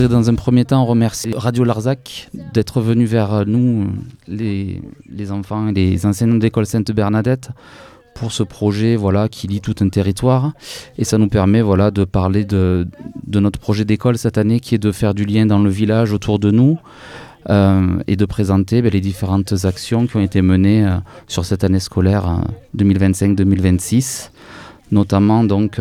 voudrais dans un premier temps remercier Radio Larzac d'être venu vers nous, les enfants et les enseignants de l'école Sainte-Bernadette, pour ce projet qui lie tout un territoire. Et ça nous permet de parler de notre projet d'école cette année, qui est de faire du lien dans le village autour de nous et de présenter les différentes actions qui ont été menées sur cette année scolaire 2025-2026, notamment donc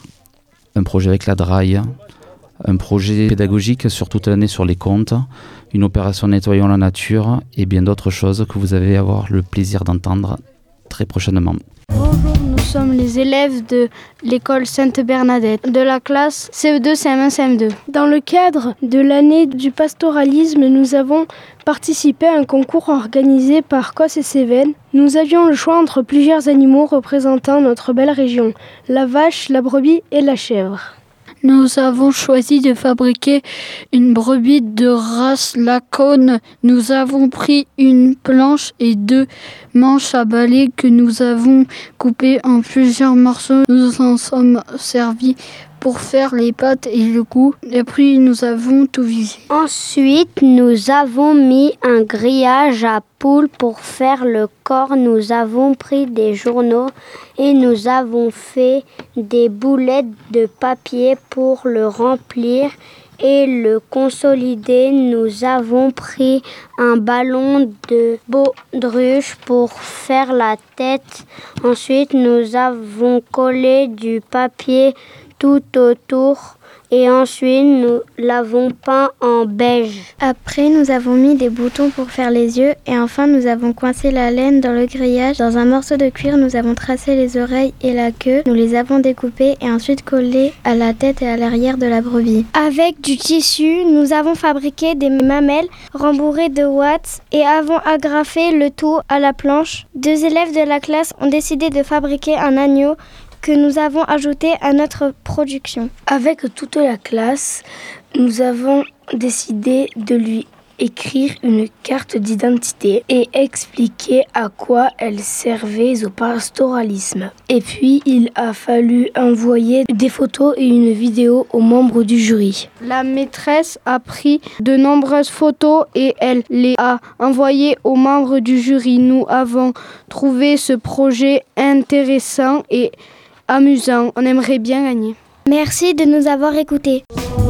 un projet avec la DRAI, un projet pédagogique sur toute l'année sur les contes, une opération Nettoyons la nature et bien d'autres choses que vous allez avoir le plaisir d'entendre très prochainement. Bonjour, nous sommes les élèves de l'école Sainte-Bernadette, de la classe CE2, CM1, CM2. Dans le cadre de l'année du pastoralisme, nous avons participé à un concours organisé par COS et Cévennes. Nous avions le choix entre plusieurs animaux représentant notre belle région, la vache, la brebis et la chèvre. Nous avons choisi de fabriquer une brebis de race Lacogne. Nous avons pris une planche et 2 manches à balai que nous avons coupées en plusieurs morceaux. Nous en sommes servis pour faire les pattes et le cou. Et puis nous avons tout visé. Ensuite, nous avons mis un grillage à poules pour faire le corps. Nous avons pris des journaux et nous avons fait des boulettes de papier pour le remplir et le consolider. Nous avons pris un ballon de baudruche pour faire la tête. Ensuite, nous avons collé du papier tout autour et ensuite nous l'avons peint en beige. Après, nous avons mis des boutons pour faire les yeux et enfin nous avons coincé la laine dans le grillage. Dans un morceau de cuir, nous avons tracé les oreilles et la queue. Nous les avons découpées et ensuite collées à la tête et à l'arrière de la brebis. Avec du tissu, nous avons fabriqué des mamelles rembourrées de watts et avons agrafé le tout à la planche. 2 élèves de la classe ont décidé de fabriquer un agneau que nous avons ajouté à notre production. Avec toute la classe, nous avons décidé de lui écrire une carte d'identité et expliquer à quoi elle servait au pastoralisme. Et puis, il a fallu envoyer des photos et une vidéo aux membres du jury. La maîtresse a pris de nombreuses photos et elle les a envoyées aux membres du jury. Nous avons trouvé ce projet intéressant et amusant. On aimerait bien gagner. Merci de nous avoir écoutés.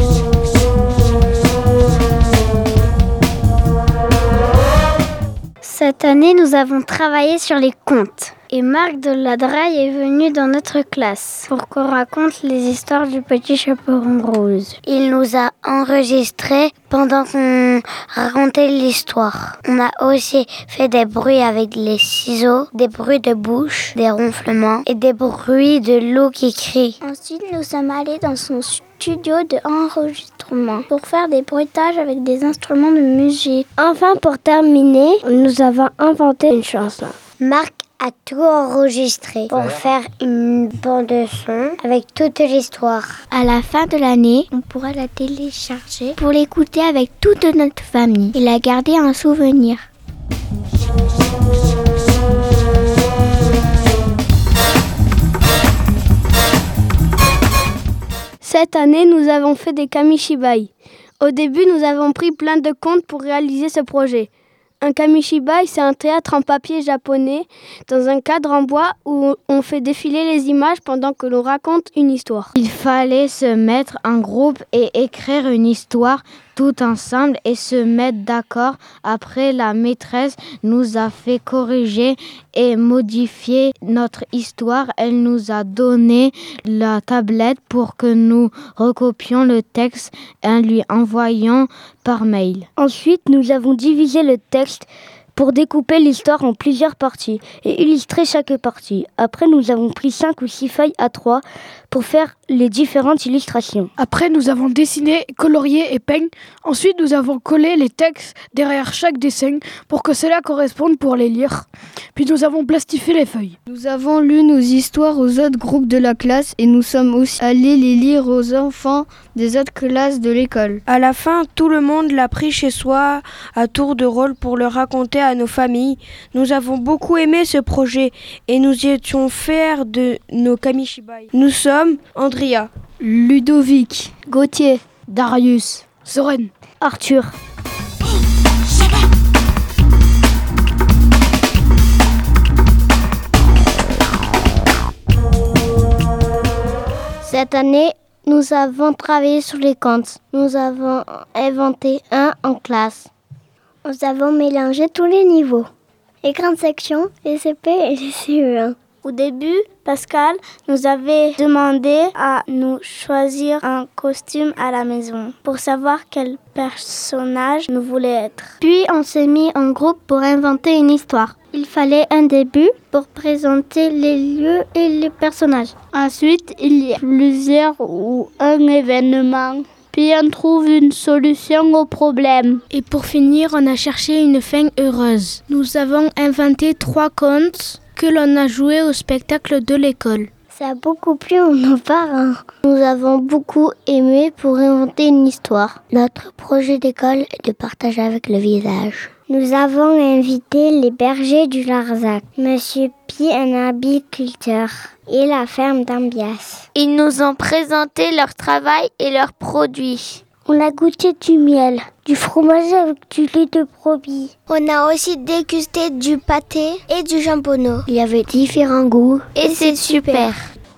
Cette année, nous avons travaillé sur les contes. Et Marc de la DRAI est venu dans notre classe pour qu'on raconte les histoires du petit chaperon rose. Il nous a enregistrés pendant qu'on racontait l'histoire. On a aussi fait des bruits avec les ciseaux, des bruits de bouche, des ronflements et des bruits de l'eau qui crie. Ensuite, nous sommes allés dans son studio d'enregistrement pour faire des bruitages avec des instruments de musique. Enfin, pour terminer, nous avons inventé une chanson. Marc a tout enregistré pour faire une bande son avec toute l'histoire. À la fin de l'année, on pourra la télécharger pour l'écouter avec toute notre famille et la garder en souvenir. Cette année, nous avons fait des kamishibai. Au début, nous avons pris plein de contes pour réaliser ce projet. Un kamishibai, c'est un théâtre en papier japonais dans un cadre en bois où on fait défiler les images pendant que l'on raconte une histoire. Il fallait se mettre en groupe et écrire une histoire tout ensemble et se mettre d'accord. Après, la maîtresse nous a fait corriger et modifier notre histoire. Elle nous a donné la tablette pour que nous recopions le texte en lui envoyant par mail. Ensuite, nous avons divisé le texte pour découper l'histoire en plusieurs parties et illustrer chaque partie. Après, nous avons pris 5 ou 6 feuilles A3 pour faire les différentes illustrations. Après, nous avons dessiné, colorié et peint. Ensuite, nous avons collé les textes derrière chaque dessin pour que cela corresponde pour les lire. Puis nous avons plastifié les feuilles. Nous avons lu nos histoires aux autres groupes de la classe et nous sommes aussi allés les lire aux enfants des autres classes de l'école. À la fin, tout le monde l'a pris chez soi à tour de rôle pour le raconter à nos familles. Nous avons beaucoup aimé ce projet et nous y étions fiers de nos kamishibai. Nous sommes Andrea, Ludovic, Gauthier, Darius, Soren. Arthur. Cette année, nous avons travaillé sur les contes. Nous avons inventé un en classe. Nous avons mélangé tous les niveaux. Les grandes sections, les CP et les CE1. Au début, Pascal nous avait demandé à nous choisir un costume à la maison pour savoir quel personnage nous voulions être. Puis on s'est mis en groupe pour inventer une histoire. Il fallait un début pour présenter les lieux et les personnages. Ensuite, il y a plusieurs ou un événement. Puis on trouve une solution au problème. Et pour finir, on a cherché une fin heureuse. Nous avons inventé 3 contes que l'on a joués au spectacle de l'école. Ça a beaucoup plu à nos parents. Nous avons beaucoup aimé pour inventer une histoire. Notre projet d'école est de partager avec le village. Nous avons invité les bergers du Larzac, Monsieur Pi, un apiculteur, et la ferme d'Ambias. Ils nous ont présenté leur travail et leurs produits. On a goûté du miel, du fromage avec du lait de brebis. On a aussi dégusté du pâté et du jambonneau. Il y avait différents goûts. Et c'est super.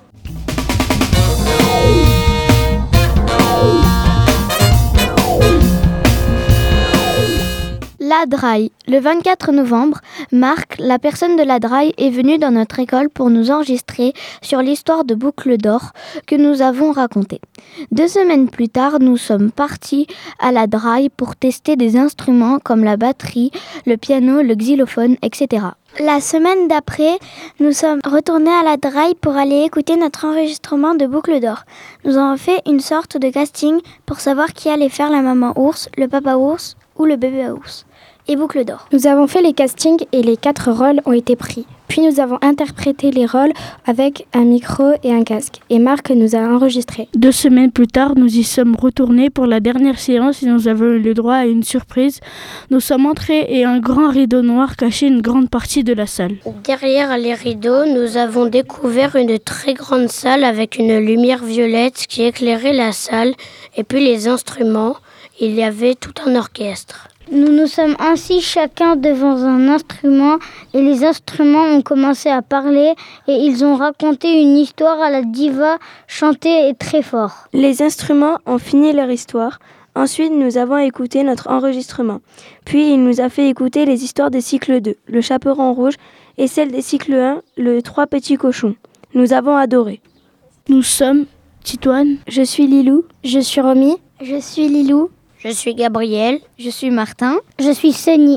La Draille. Le 24 novembre, Marc, la personne de la Draille, est venu dans notre école pour nous enregistrer sur l'histoire de Boucle d'Or que nous avons racontée. 2 semaines plus tard, nous sommes partis à la Draille pour tester des instruments comme la batterie, le piano, le xylophone, etc. La semaine d'après, nous sommes retournés à la Draille pour aller écouter notre enregistrement de Boucle d'Or. Nous avons fait une sorte de casting pour savoir qui allait faire la maman ours, le papa ours ou le bébé ours. Et Boucle d'Or. Nous avons fait les castings et les 4 rôles ont été pris. Puis nous avons interprété les rôles avec un micro et un casque. Et Marc nous a enregistrés. 2 semaines plus tard, nous y sommes retournés pour la dernière séance et nous avons eu le droit à une surprise. Nous sommes entrés et un grand rideau noir cachait une grande partie de la salle. Derrière les rideaux, nous avons découvert une très grande salle avec une lumière violette qui éclairait la salle et puis les instruments. Il y avait tout un orchestre. Nous nous sommes assis chacun devant un instrument et les instruments ont commencé à parler et ils ont raconté une histoire à la diva chantée et très fort. Les instruments ont fini leur histoire. Ensuite, nous avons écouté notre enregistrement. Puis, il nous a fait écouter les histoires des cycles 2, le chaperon rouge, et celle des cycles 1, le 3 petits cochons. Nous avons adoré. Nous sommes Titoine. Je suis Lilou. Je suis Romy. Je suis Lilou. Je suis Gabriel. Je suis Martin. Je suis Sonny.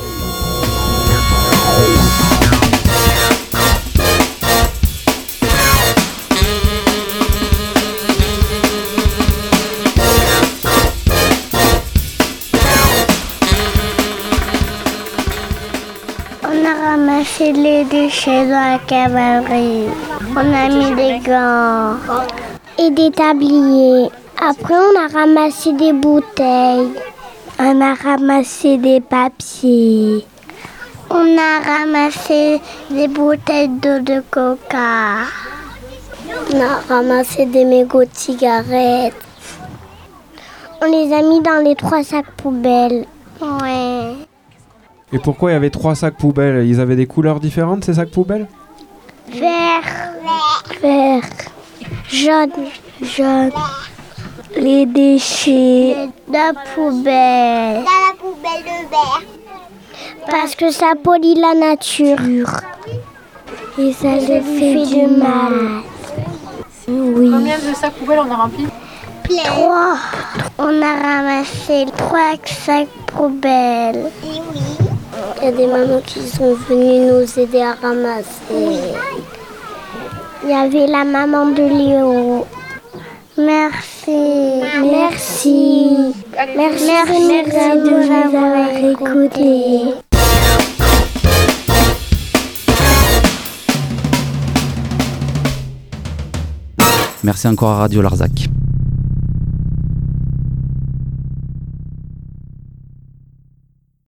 On a ramassé les déchets dans la cavalerie. On a mis des gants et des tabliers. Après, on a ramassé des bouteilles. On a ramassé des papiers. On a ramassé des bouteilles d'eau de coca. On a ramassé des mégots de cigarettes. On les a mis dans les 3 sacs poubelles. Ouais. Et pourquoi il y avait 3 sacs poubelles? Ils avaient des couleurs différentes, ces sacs poubelles? Vert, jaune. Les déchets. La poubelle. Dans la poubelle de verre. Parce que ça pollue la nature. Et ça lui fait du mal. Oui. Combien de sacs poubelles on a rempli? 3. On a ramassé 3 sacs poubelles. Et oui. Il y a des mamans qui sont venues nous aider à ramasser. Il y avait la maman de Léo. Merci de nous avoir écoutés. Merci encore à Radio Larzac.